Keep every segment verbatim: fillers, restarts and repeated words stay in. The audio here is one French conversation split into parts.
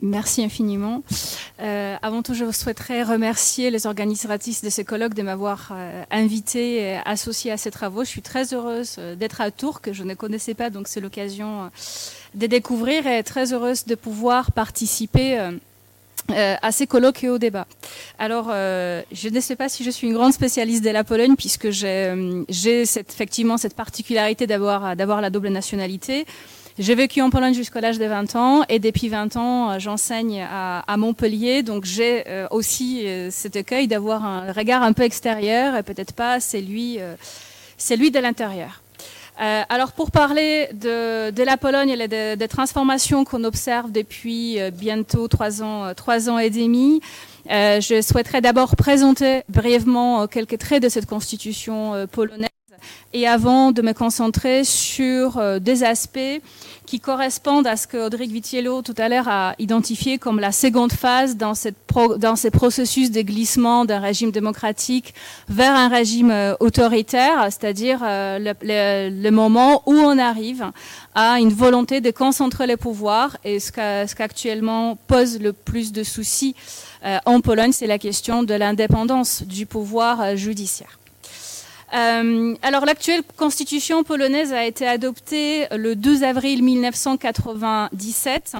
Merci infiniment. Euh, avant tout, je souhaiterais remercier les organisatrices de ce colloque de m'avoir euh, invité et associé à ces travaux. Je suis très heureuse d'être à Tours, que je ne connaissais pas, donc c'est l'occasion de découvrir, et très heureuse de pouvoir participer euh, euh, à ces colloques et au débat. Alors, euh, je ne sais pas si je suis une grande spécialiste de la Pologne, puisque j'ai, j'ai cette, effectivement cette particularité d'avoir, d'avoir la double nationalité. J'ai vécu en Pologne jusqu'à l'âge de vingt ans et depuis vingt ans, j'enseigne à, à Montpellier. Donc j'ai euh, aussi euh, cet accueil d'avoir un regard un peu extérieur et peut-être pas celui, euh, celui de l'intérieur. Euh, alors pour parler de, de la Pologne et des de transformations qu'on observe depuis euh, bientôt trois ans, trois ans et demi, euh, je souhaiterais d'abord présenter brièvement quelques traits de cette constitution euh, polonaise. Et avant de me concentrer sur euh, des aspects qui correspondent à ce que Audric Vitiello tout à l'heure a identifié comme la seconde phase dans, cette pro, dans ces processus de glissement d'un régime démocratique vers un régime euh, autoritaire, c'est-à-dire euh, le, le, le moment où on arrive à une volonté de concentrer les pouvoirs. Et ce, qu'a, ce qu'actuellement pose le plus de soucis euh, en Pologne, c'est la question de l'indépendance du pouvoir euh, judiciaire. Euh, alors l'actuelle constitution polonaise a été adoptée le douze avril mille neuf cent quatre-vingt-dix-sept,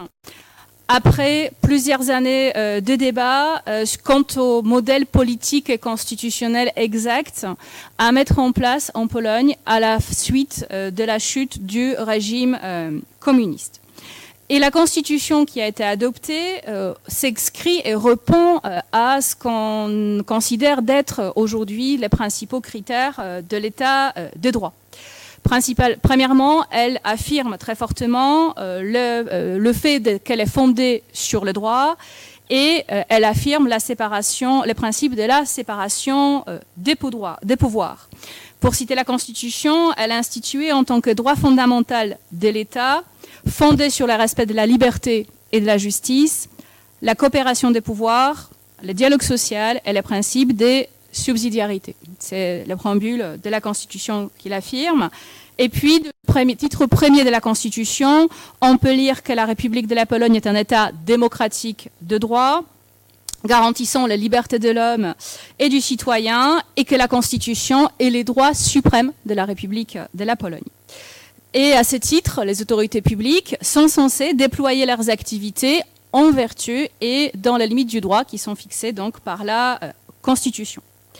après plusieurs années euh, de débats euh, quant au modèle politique et constitutionnel exact à mettre en place en Pologne à la suite euh, de la chute du régime euh, communiste. Et la constitution qui a été adoptée euh, s'inscrit et répond euh, à ce qu'on considère d'être aujourd'hui les principaux critères euh, de l'état euh, de droit. Principal, premièrement, elle affirme très fortement euh, le, euh, le fait de, qu'elle est fondée sur le droit, et euh, elle affirme la séparation, le principe de la séparation euh, des pouvoirs, des pouvoirs. Pour citer la Constitution, elle a institué en tant que droit fondamental de l'État, fondé sur le respect de la liberté et de la justice, la coopération des pouvoirs, le dialogue social et le principe des subsidiarités. C'est le préambule de la Constitution qui l'affirme. Et puis, du premier, titre premier de la Constitution, on peut lire que la République de la Pologne est un État démocratique de droit, garantissant la liberté de l'homme et du citoyen, et que la Constitution est les droits suprêmes de la République de la Pologne. Et à ce titre, les autorités publiques sont censées déployer leurs activités en vertu et dans les limites du droit qui sont fixées donc par la euh, Constitution.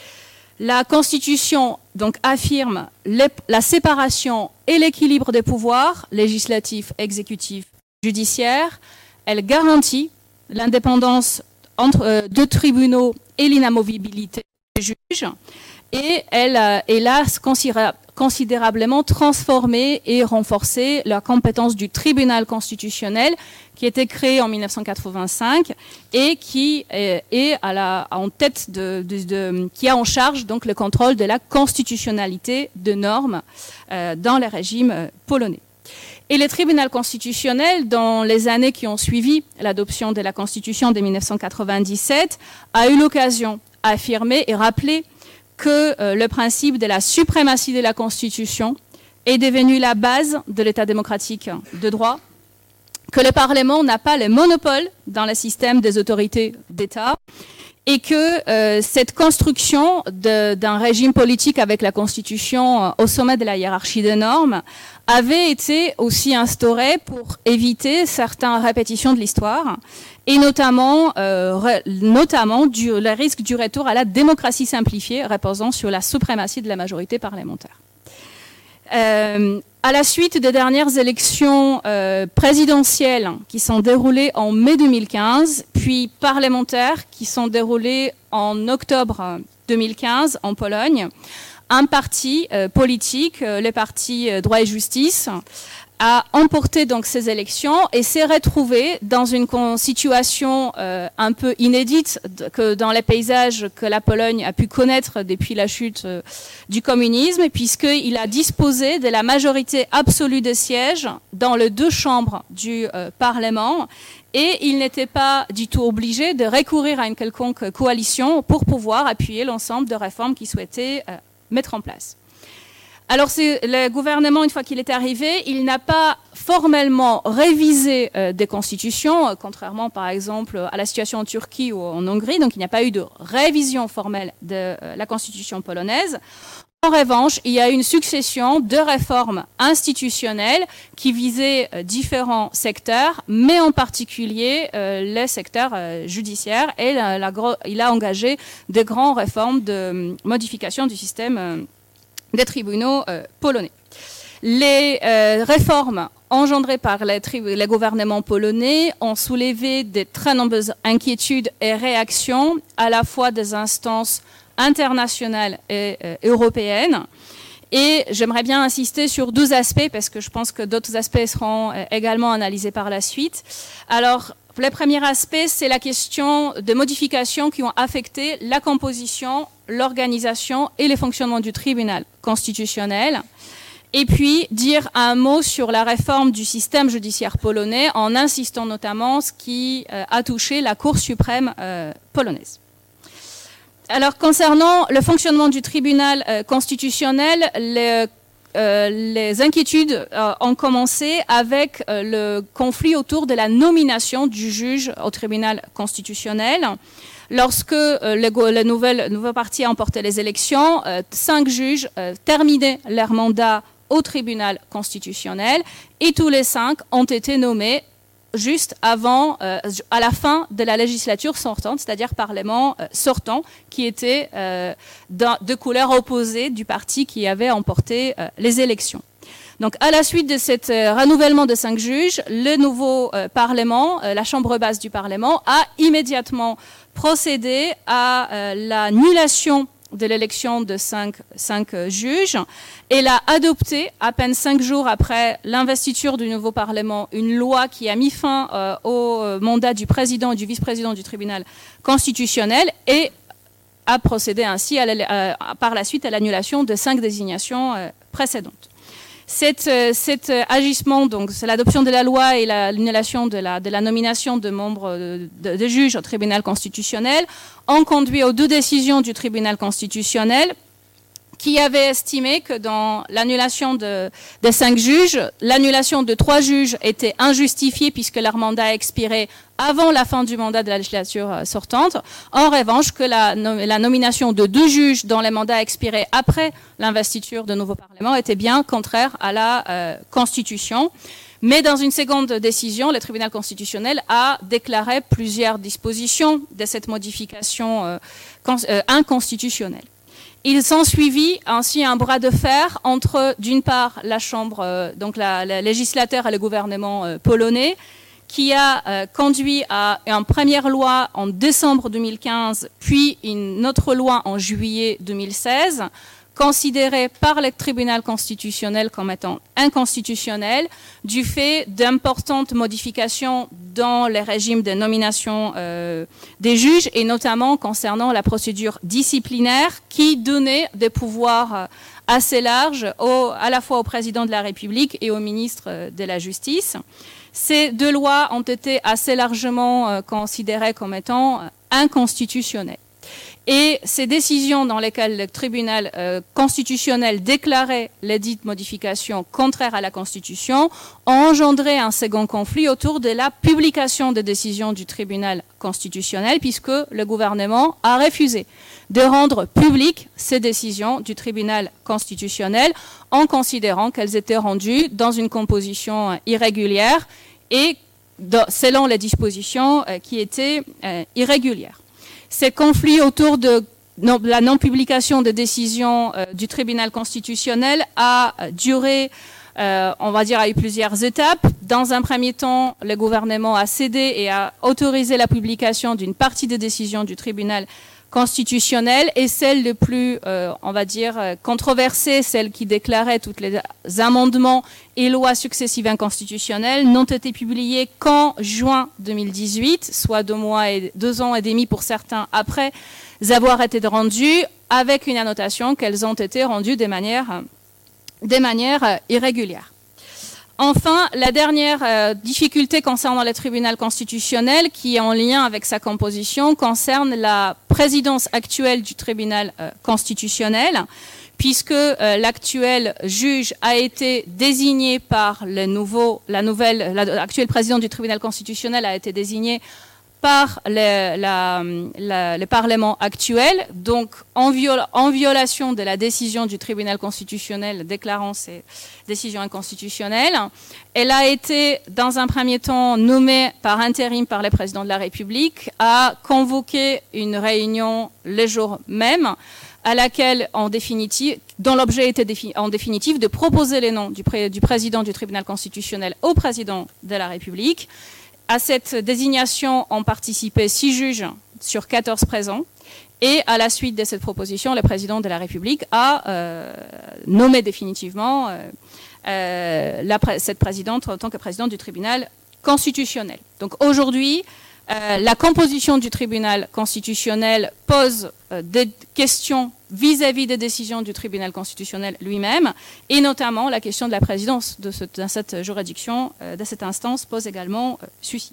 La Constitution donc affirme les, la séparation et l'équilibre des pouvoirs législatifs, exécutifs, judiciaires. Elle garantit l'indépendance entre euh, deux tribunaux et l'inamovibilité des juges. Et elle, euh, elle a considérablement transformé et renforcé la compétence du tribunal constitutionnel qui était créé en mille neuf cent quatre-vingt-cinq et qui est, est à la, en tête de, de, de, qui a en charge donc le contrôle de la constitutionnalité de normes euh, dans les régimes euh, polonais. Et le tribunal constitutionnel, dans les années qui ont suivi l'adoption de la Constitution de mille neuf cent quatre-vingt-dix-sept, a eu l'occasion d'affirmer et rappeler que euh, le principe de la suprématie de la Constitution est devenu la base de l'État démocratique de droit, que le Parlement n'a pas le monopole dans le système des autorités d'État, et que euh, cette construction de, d'un régime politique avec la Constitution euh, au sommet de la hiérarchie des normes avait été aussi instaurée pour éviter certaines répétitions de l'histoire, et notamment, euh, re, notamment du, le risque du retour à la démocratie simplifiée reposant sur la suprématie de la majorité parlementaire. Euh, à la suite des dernières élections euh, présidentielles qui sont déroulées en mai deux mille quinze, puis parlementaires qui sont déroulées en octobre deux mille quinze en Pologne, un parti euh, politique, euh, le parti euh, Droit et Justice, a emporté donc ces élections et s'est retrouvé dans une situation euh, un peu inédite que dans les paysages que la Pologne a pu connaître depuis la chute euh, du communisme, puisqu'il a disposé de la majorité absolue des sièges dans les deux chambres du euh, Parlement, et il n'était pas du tout obligé de recourir à une quelconque coalition pour pouvoir appuyer l'ensemble de réformes qu'il souhaitait euh, mettre en place. Alors, le gouvernement, une fois qu'il est arrivé, il n'a pas formellement révisé euh, des constitutions, euh, contrairement par exemple à la situation en Turquie ou en Hongrie. Donc, il n'y a pas eu de révision formelle de euh, la constitution polonaise. En revanche, il y a eu une succession de réformes institutionnelles qui visaient euh, différents secteurs, mais en particulier euh, les secteurs euh, judiciaires. Et la, la, il a engagé de grandes réformes de euh, modification du système euh, des tribunaux euh, polonais. Les euh, réformes engendrées par les, les gouvernements polonais ont soulevé de très nombreuses inquiétudes et réactions, à la fois des instances internationales et euh, européennes. Et j'aimerais bien insister sur deux aspects, parce que je pense que d'autres aspects seront euh, également analysés par la suite. Alors, le premier aspect, c'est la question de modifications qui ont affecté la composition, l'organisation et le fonctionnement du tribunal constitutionnel. Et puis, dire un mot sur la réforme du système judiciaire polonais, en insistant notamment ce qui euh, a touché la Cour suprême euh, polonaise. Alors, concernant le fonctionnement du tribunal euh, constitutionnel, les, euh, les inquiétudes euh, ont commencé avec euh, le conflit autour de la nomination du juge au tribunal constitutionnel. Lorsque euh, le, le, nouvel, le nouveau parti a emporté les élections, euh, cinq juges euh, terminaient leur mandat au tribunal constitutionnel et tous les cinq ont été nommés juste avant, euh, à la fin de la législature sortante, c'est-à-dire Parlement euh, sortant, qui était euh, de couleur opposée du parti qui avait emporté euh, les élections. Donc, à la suite de ce euh, renouvellement de cinq juges, le nouveau euh, Parlement, euh, la Chambre basse du Parlement, a immédiatement procédé à euh, l'annulation de l'élection de cinq, cinq euh, juges et l'a adopté à peine cinq jours après l'investiture du nouveau Parlement, une loi qui a mis fin euh, au mandat du président et du vice-président du tribunal constitutionnel et a procédé ainsi à la, à, par la suite à l'annulation de cinq désignations euh, précédentes. Cet, cet agissement, donc c'est l'adoption de la loi et l'annulation de la, de la nomination de membres de, de, de juges au tribunal constitutionnel, ont conduit aux deux décisions du tribunal constitutionnel qui avait estimé que dans l'annulation de, des cinq juges, l'annulation de trois juges était injustifiée puisque leur mandat expirait avant la fin du mandat de la législature sortante. En revanche, que la, la nomination de deux juges dont les mandats expiraient après l'investiture de nouveau Parlement était bien contraire à la euh, Constitution. Mais dans une seconde décision, le tribunal constitutionnel a déclaré plusieurs dispositions de cette modification euh, euh, inconstitutionnelle. Il s'ensuivit ainsi un bras de fer entre, d'une part, la Chambre, euh, donc la, la législateur et le gouvernement euh, polonais, qui a euh, conduit à une première loi en décembre deux mille quinze, puis une autre loi en juillet deux mille seize, considérée par le tribunal constitutionnel comme étant inconstitutionnelle du fait d'importantes modifications dans les régimes de nomination euh, des juges et notamment concernant la procédure disciplinaire qui donnait des pouvoirs assez larges au, à la fois au président de la République et au ministre de la Justice. Ces deux lois ont été assez largement euh, considérées comme étant euh, inconstitutionnelles. Et ces décisions dans lesquelles le tribunal euh, constitutionnel déclarait les dites modifications contraires à la Constitution ont engendré un second conflit autour de la publication des décisions du tribunal constitutionnel puisque le gouvernement a refusé de rendre publiques ces décisions du tribunal constitutionnel en considérant qu'elles étaient rendues dans une composition euh, irrégulière et de, selon les dispositions euh, qui étaient euh, irrégulières. Ces conflits autour de non, la non-publication des décisions euh, du tribunal constitutionnel a duré, euh, on va dire, à eu plusieurs étapes. Dans un premier temps, le gouvernement a cédé et a autorisé la publication d'une partie des décisions du tribunal constitutionnel et celle le plus, euh, on va dire, controversée, celle qui déclarait tous les amendements et lois successives inconstitutionnelles, n'ont été publiées qu'en juin deux mille dix-huit, soit deux mois et deux ans et demi pour certains après avoir été rendues, avec une annotation qu'elles ont été rendues de manière, de manière irrégulière. Enfin, la dernière euh, difficulté concernant le tribunal constitutionnel, qui est en lien avec sa composition, concerne la présidence actuelle du tribunal euh, constitutionnel, puisque euh, l'actuel juge a été désigné par le nouveau, la nouvelle, l'actuel président du tribunal constitutionnel a été désigné par le, la, la, le Parlement actuel, donc en, viol, en violation de la décision du tribunal constitutionnel déclarant ces décisions inconstitutionnelles. Elle a été, dans un premier temps, nommée par intérim par le président de la République, a convoqué une réunion le jour même, à laquelle, en définitive, dont l'objet était en définitive de proposer les noms du, pré, du président du tribunal constitutionnel au président de la République. À cette désignation ont participé six juges sur quatorze présents. Et à la suite de cette proposition, le président de la République a euh, nommé définitivement euh, euh, la, cette présidente en tant que présidente du tribunal constitutionnel. Donc aujourd'hui, euh, la composition du tribunal constitutionnel pose euh, des questions vis-à-vis des décisions du tribunal constitutionnel lui-même, et notamment la question de la présidence de, ce, de cette juridiction, euh, de cette instance, pose également euh, souci.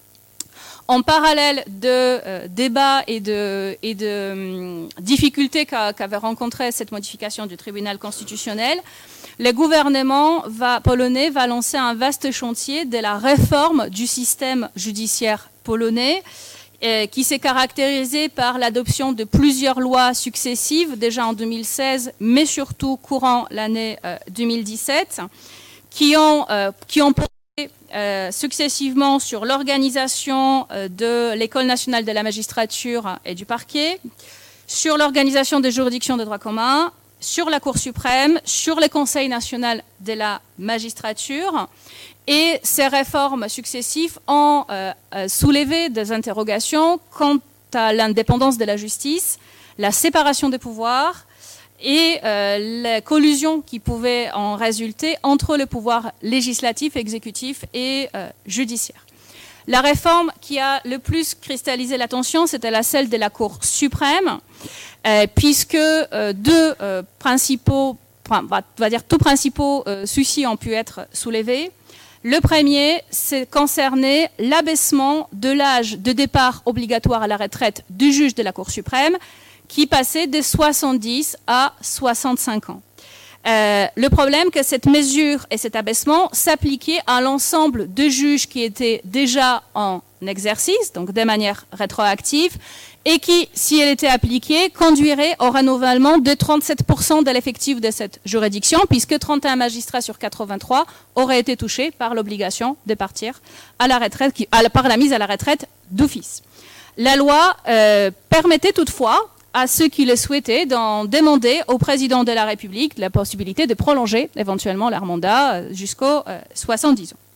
En parallèle de euh, débats et de, et de euh, difficultés qu'a, qu'avait rencontré cette modification du tribunal constitutionnel, le gouvernement va, polonais va lancer un vaste chantier de la réforme du système judiciaire polonais, Euh, qui s'est caractérisé par l'adoption de plusieurs lois successives, déjà en deux mille seize, mais surtout courant l'année euh, deux mille dix-sept, qui ont, euh, qui ont porté euh, successivement sur l'organisation euh, de l'École nationale de la magistrature et du parquet, sur l'organisation des juridictions de droit commun, sur la Cour suprême, sur le Conseil national de la magistrature. Et ces réformes successives ont euh, soulevé des interrogations quant à l'indépendance de la justice, la séparation des pouvoirs et euh, la collusion qui pouvait en résulter entre le pouvoir législatif, exécutif et euh, judiciaire. La réforme qui a le plus cristallisé l'attention, c'était la celle de la Cour suprême, euh, puisque euh, deux euh, principaux, enfin, on va dire tous principaux euh, soucis ont pu être soulevés. Le premier, c'est concerné l'abaissement de l'âge de départ obligatoire à la retraite du juge de la Cour suprême, qui passait de soixante-dix à soixante-cinq ans. Euh, le problème, que cette mesure et cet abaissement s'appliquaient à l'ensemble de juges qui étaient déjà en exercice, donc de manière rétroactive, et qui, si elle était appliquée, conduirait au renouvellement de trente-sept pour cent de l'effectif de cette juridiction, puisque trente et un magistrats sur quatre-vingt-trois auraient été touchés par l'obligation de partir à la retraite, qui, à la, par la mise à la retraite d'office. La loi euh, permettait toutefois à ceux qui le souhaitaient d'en demander au président de la République la possibilité de prolonger éventuellement leur mandat jusqu'aux euh, soixante-dix ans.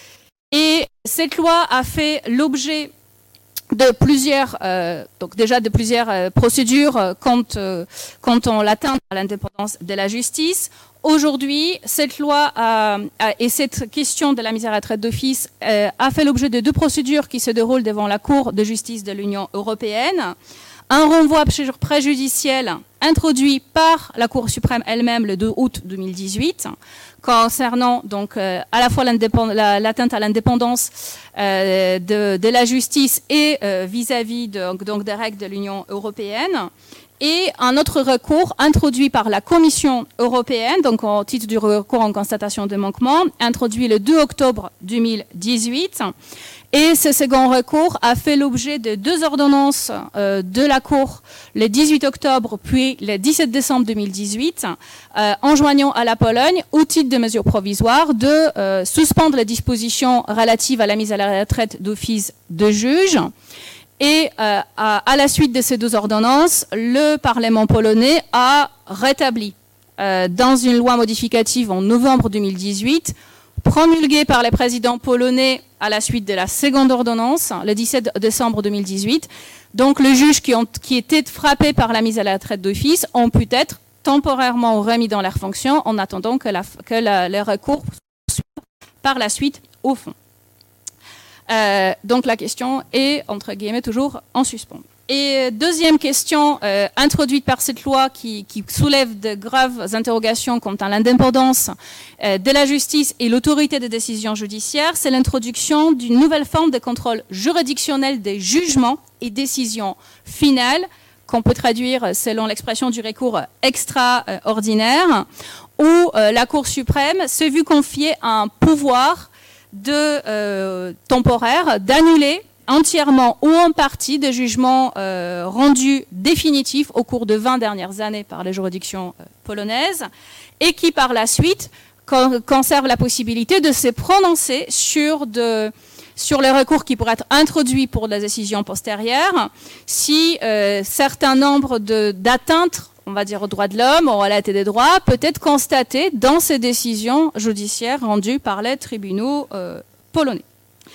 Et cette loi a fait l'objet de plusieurs, euh, donc déjà de plusieurs euh, procédures euh, quand, euh, quand on l'atteint à l'indépendance de la justice. Aujourd'hui, cette loi a, a, et cette question de la mise à la retraite d'office euh, a fait l'objet de deux procédures qui se déroulent devant la Cour de justice de l'Union européenne. Un renvoi préjudiciel introduit par la Cour suprême elle-même le deux août deux mille dix-huit, concernant donc euh, à la fois l'atteinte la, à l'indépendance euh, de, de la justice et euh, vis-à-vis de, donc des règles de l'Union européenne. Et un autre recours introduit par la Commission européenne, donc au titre du recours en constatation de manquement, introduit le deux octobre deux mille dix-huit. Et ce second recours a fait l'objet de deux ordonnances euh, de la Cour le dix-huit octobre puis le dix-sept décembre deux mille dix-huit, euh, enjoignant à la Pologne, au titre de mesures provisoires, de euh, suspendre les dispositions relatives à la mise à la retraite d'office de juge. Et euh, à, à la suite de ces deux ordonnances, le Parlement polonais a rétabli euh, dans une loi modificative en novembre deux mille dix-huit, promulguée par les présidents polonais à la suite de la seconde ordonnance, le dix-sept décembre deux mille dix-huit. Donc, les juges qui, ont, qui étaient frappés par la mise à la retraite d'office ont pu être temporairement remis dans leurs fonctions en attendant que, la, que la, les recours soient par la suite au fond. Euh, donc la question est, entre guillemets, toujours en suspens. Et deuxième question euh, introduite par cette loi qui, qui soulève de graves interrogations quant à l'indépendance euh, de la justice et l'autorité des décisions judiciaires, c'est l'introduction d'une nouvelle forme de contrôle juridictionnel des jugements et décisions finales qu'on peut traduire selon l'expression du recours extraordinaire, où euh, la Cour suprême s'est vue confier un pouvoir de, euh, temporaire d'annuler entièrement ou en partie des jugements euh, rendus définitifs au cours de vingt dernières années par les juridictions euh, polonaises, et qui par la suite conserve la possibilité de se prononcer sur, de, sur les recours qui pourraient être introduits pour la décision postérieure si euh, certain nombre d'atteintes, on va dire, aux droits de l'homme, aux relais des droits, peut être constaté dans ces décisions judiciaires rendues par les tribunaux euh, polonais.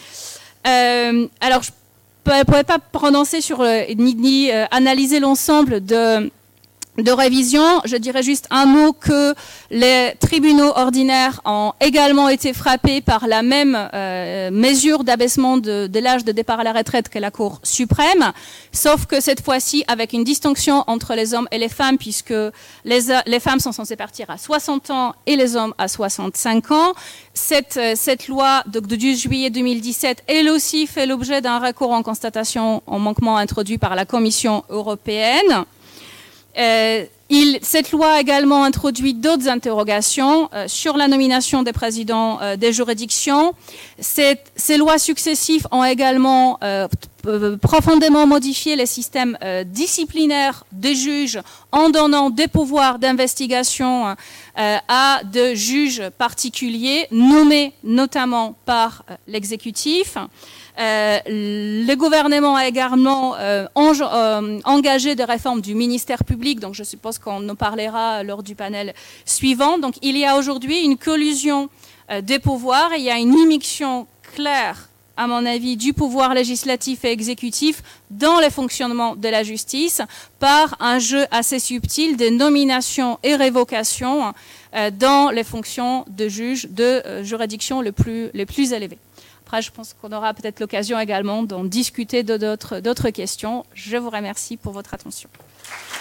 Euh, alors, je ne pourrais pas prononcer sur, euh, ni, ni euh, analyser l'ensemble de, de révisions. Je dirais juste un mot que les tribunaux ordinaires ont également été frappés par la même euh, mesure d'abaissement de, de l'âge de départ à la retraite que la Cour suprême, sauf que cette fois-ci avec une distinction entre les hommes et les femmes, puisque les, les femmes sont censées partir à soixante ans et les hommes à soixante-cinq ans. Cette, cette loi de, de douze juillet deux mille dix-sept, elle aussi fait l'objet d'un recours en constatation en manquement introduit par la Commission européenne. Euh, il, cette loi a également introduit d'autres interrogations euh, sur la nomination des présidents euh, des juridictions. Cette, ces lois successives ont également euh, profondément modifié les systèmes euh, disciplinaires des juges en donnant des pouvoirs d'investigation euh, à de juges particuliers nommés notamment par euh, l'exécutif. Euh, le gouvernement a également euh, en, euh, engagé des réformes du ministère public, donc je suppose qu'on en parlera lors du panel suivant. Donc il y a aujourd'hui une collusion euh, des pouvoirs et il y a une immixtion claire, à mon avis, du pouvoir législatif et exécutif dans le fonctionnement de la justice par un jeu assez subtil de nominations et révocations euh, dans les fonctions de juges de euh, juridiction les plus, les plus élevées. Après, je pense qu'on aura peut-être l'occasion également d'en discuter de d'autres questions. Je vous remercie pour votre attention.